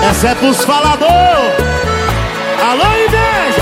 Essa é pros falador. Alô, inveja.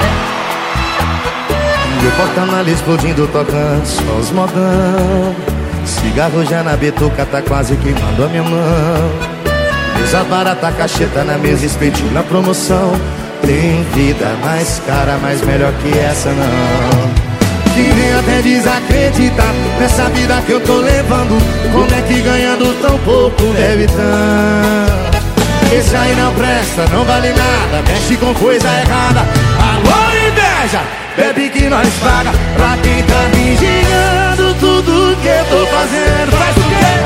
E o porta-malha explodindo, tocando só os modão. Cigarro já na bituca, tá quase queimando a minha mão. Mesa barata, cacheta na mesa, espetinho na promoção. Tem vida mais cara, mas melhor que essa não. Quem vem até desacreditar nessa vida que eu tô levando. Como é que ganhando tão pouco deve tanto? Esse aí não presta, não vale nada, mexe com coisa errada. Alô, inveja, bebe que nós paga. Pra quem tá vigiando tudo que eu tô fazendo. Faz o quê?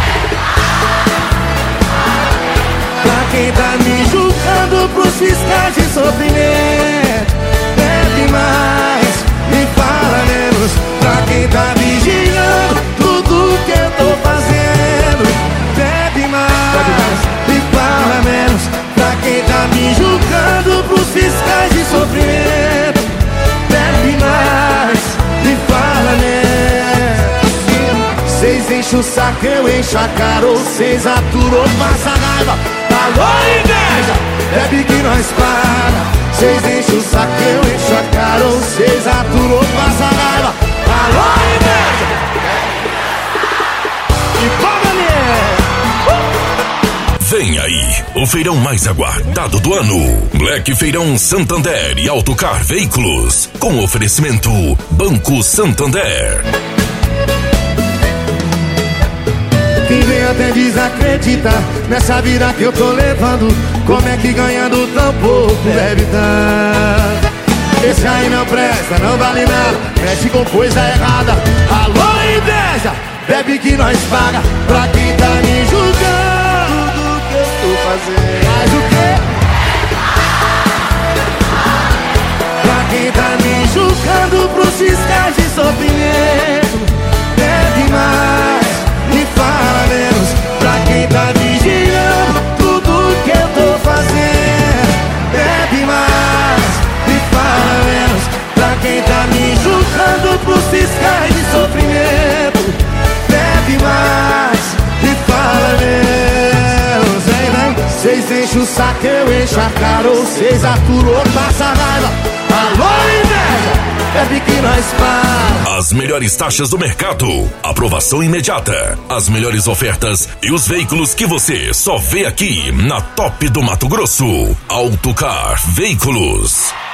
Pra quem tá me julgando pros fiscais de sofrimento. Bebe mais e fala menos. Pra quem tá vigiando tudo que eu tô fazendo. Bebe mais e fala menos. Pra quem tá me julgando pros fiscais de sofrimento. Bebe mais e fala menos. Cês enchem o saco, eu encho a cara. Ou cês aturam, passa raiva. Alô, inveja, bebe que nós paga. Cês enchem o saco, eu encho a cara. Ou cês aturam, passa raiva. Alô, inveja. E paga, Vem aí, o feirão mais aguardado do ano. Black Feirão Santander e Autocar Veículos. Com oferecimento Banco Santander. Quem vem até desacreditar nessa vida que eu tô levando. Como é que ganhando tão pouco deve tanto? Esse aí não presta, não vale nada, mexe com coisa errada. Alô, inveja, bebe que nós paga. Pra quem tá me julgando tudo que eu tô fazendo. Faz o quê? Pra quem tá me julgando pros fiscais de sofrimento. Bebe mais e fala menos. Pra quem tá vigiando tudo que eu tô fazendo. Bebe mais e fala menos. Pra quem tá me julgando pros fiscais de sofrimento. Bebe mais e fala menos. Vem, vem. Cês enchem o saco, eu encho a cara. Ou cês aturam, passa raiva. Alô, inveja, bebe que nós paga. As melhores taxas do mercado, aprovação imediata, as melhores ofertas e os veículos que você só vê aqui na Top do Mato Grosso. Autocar Veículos.